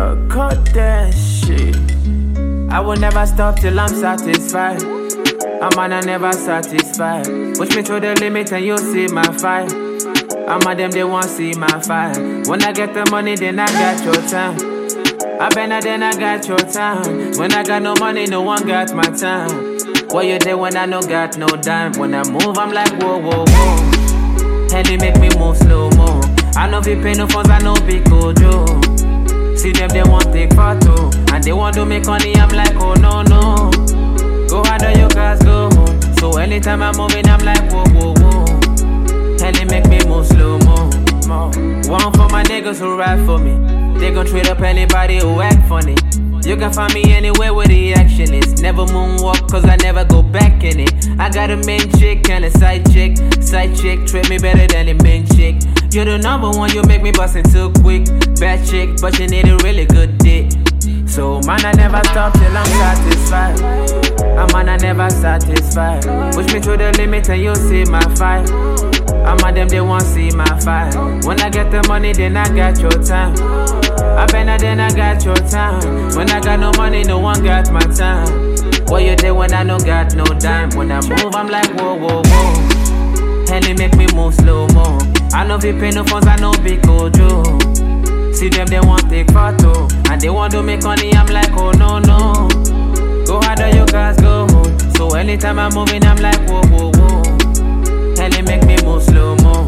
cut that shit. I will never stop till I'm satisfied. I'm on a never satisfied. Push me to the limit and you'll see my fight. I'm on them, they won't see my fight. When I get the money, then I got your time. I better then I got your time. When I got no money, no one got my time. What you do when I no got no dime? When I move, I'm like whoa, whoa, whoa. And they make me move slow-mo. I know if you pay no funds, I know big Joe. See them, they won't take photo. And they want to make money, I'm like, oh no, no. Go harder, you guys go home. So anytime I'm moving, I'm like, whoa, whoa, whoa. And they make me move slow-mo. One for my niggas who ride for me. They gon' trade up anybody who act funny. You can find me anywhere where the action is. Never moonwalk, cause I never go back in it. I got a main chick and a side chick. Side chick treat me better than the main chick. You're the number one, you make me bust it too quick. Bad chick, but you need a really good dick. So man, I never stop till I'm satisfied. I'm on, I never satisfied. Push me to the limit and you'll see my fight. I'm on them, they won't see my fight. When I get the money, then I got your time. I better then I got your time. When I got no money, no one got my time. What you do when I no got no dime? When I move, I'm like whoa, whoa, whoa. And they make me move slow-mo. I know if you pay no funds, I know big Joe. See them, they want take photo. And they want to make money, I'm like, oh no, no. Go harder, you guys go home. So anytime I'm moving, I'm like, whoa, whoa, whoa. And they make me move slow-mo.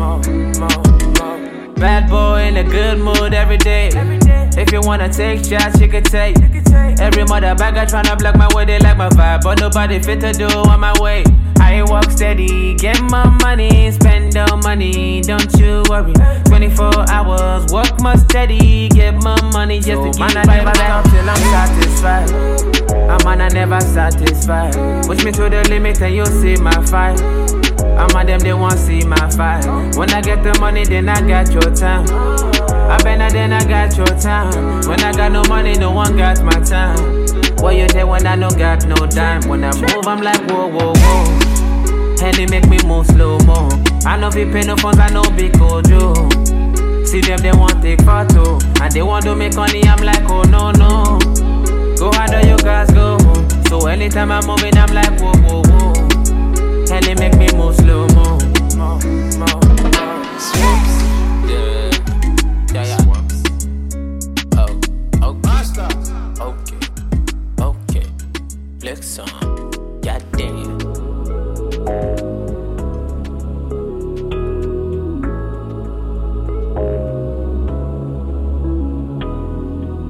Bad boy in a good mood every day. If you wanna take shots, you can take. Every mother bagger tryna block my way, they like my vibe, but nobody fit to do on my way. I walk steady, get my money, spend the money, don't you worry. 24 hours, work my steady, get my money just to keep I never stop till I'm satisfied. I'm on, I never satisfied. Push me to the limit and you'll see my fight. I'm on them, they won't see my fight. When I get the money, then I got your time. I better then I got your time. When I got no money, no one got my time. What you do when I no got no dime? When I move, I'm like whoa, whoa, whoa. And they make me move slow-mo. I know if you pay no funds, I know big Joe. See them, they want take photo. And they want to make money, I'm like, oh no, no. Go harder, you guys go home. So anytime I'm moving, I'm like, whoa, whoa, whoa. And they make me move slow-mo.